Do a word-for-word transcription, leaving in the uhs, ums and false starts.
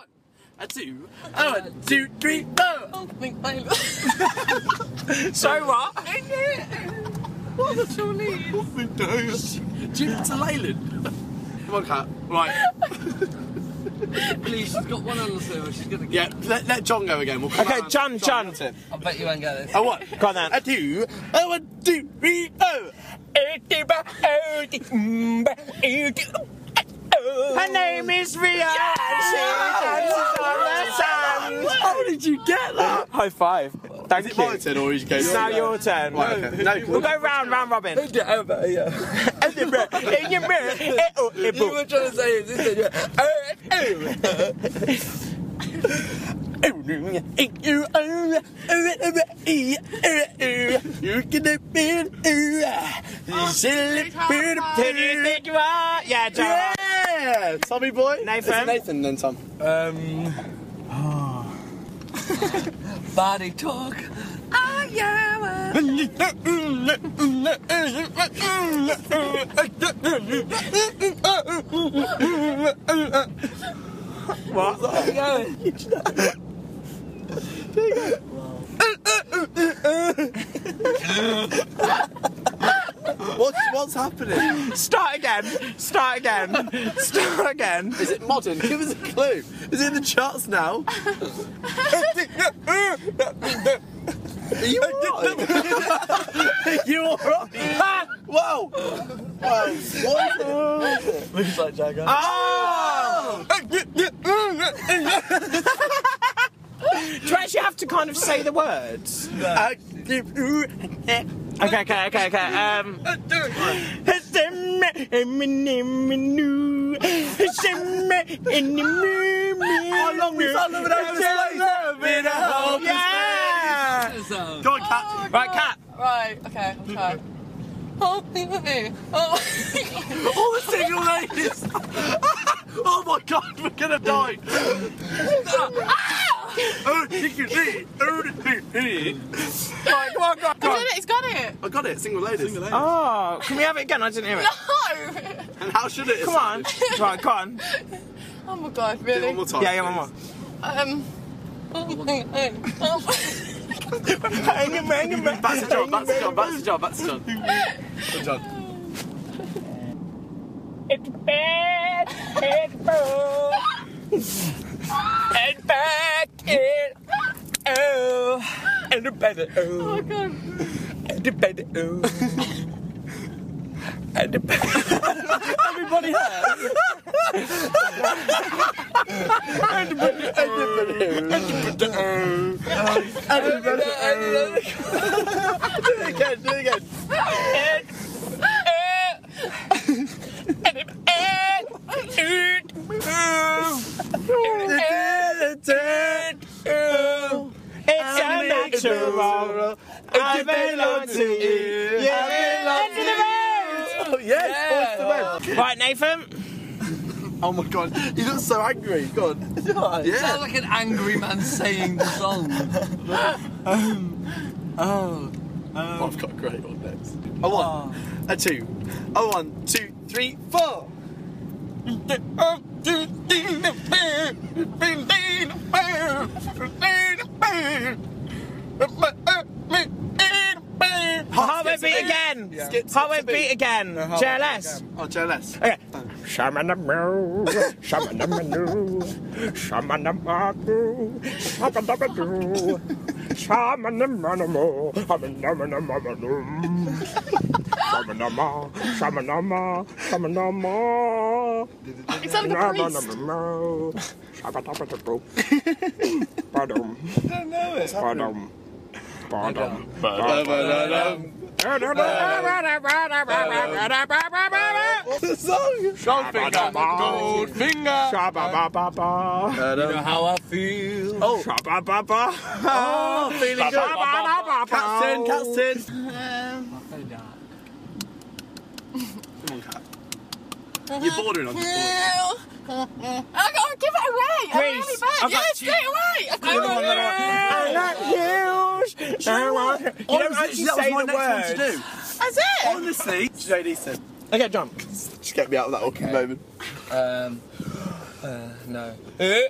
one, a two, a one, two, three, four. So what? What the two leaves? Jim to Leyland. Come on, Kat. Right. Please, she's got one on the silver. She's gonna Yeah, get let, let John go again. We'll come Okay, back John, around. John. That's it. I bet you won't get this. A one, Go on then. a two, a one, two, three, four. Her name is Ria. She dances on the sand. How did you get that? High five. Thank Is it you. my turn or is it It's now your turn. Right, okay. No, We'll go round, round robin. You were trying to say it. This You can be Who do you think you are? Yeah, John. Yeah! Tommy boy. Nathan. It's Nathan then, Tom. Um. Body talk. Ah, yeah. What? What's, what's happening? Start again. Start again. Start again. Is it modern? Give us a clue. Is it in the charts now? Are you alright? Are you alright? Whoa! Whoa! What is it? Looks like Jagger. Oh! Do you actually have to kind of say the words? Okay, okay, okay, okay. Um. How long we found living over space? Yeah! Go on, Kat. Right, Kat. Right, okay, I'll try. Oh, oh. All the single ladies. Oh my God, we're gonna die. Right, come on, go on, go He's on. got it, he's got it. I got it. Single ladies. Oh, can we have it again? I didn't hear it. No! And how should it? Come on. Right, go on. Oh my God, Do it really? one more time. Yeah, yeah, one more. Um. Oh. Back to John. Back to John. Back to John. Back to John. Good John. It's bad, it's bad, and back it, oh, and the better, Oh oh, my God. and the better, oh, and the better. Everybody has. And the better, oh, and the better, oh, and the better, oh. Do it again. Do it again. And, it's unnatural. I belong to you. Yeah, I belong to the road. Yes. Force the road. Right, Nathan. Oh my God. He looks so angry. Go on. Yeah. Sounds like an angry man saying the song. um, oh. Oh, I've got a great one next. A one, a two, a one, two, three, four. Heartbeat beat again. Skip, Heartbeat beat again. J L S. Oh, J L S. Okay. Shamanamo, shamanamo, shamanamo, shamanamo, shamanamo, shamanamo, shamanamo, shamanamo. It's like a priest. Badum. I don't know it. Badum. Badum. Badum. What's the song? Goldfinger. Goldfinger. Shabba-ba-ba-ba. You know how I feel. Oh. Shabba-ba-ba. Oh, feeling good. Shabba-ba-ba-ba. Cat's turn, cat's turn. Um. Come on, Cat. You're bordering on this. I gotta give it away. I'm Reese, really bad. I've Yeah, got straight away. I've got Another one, another one. I love you. I want- You don't Honestly, actually that was say my the next one to words. do. That's it. Honestly, J D said. Okay, jump. Just get me out of that awkward moment. Um. Uh, no.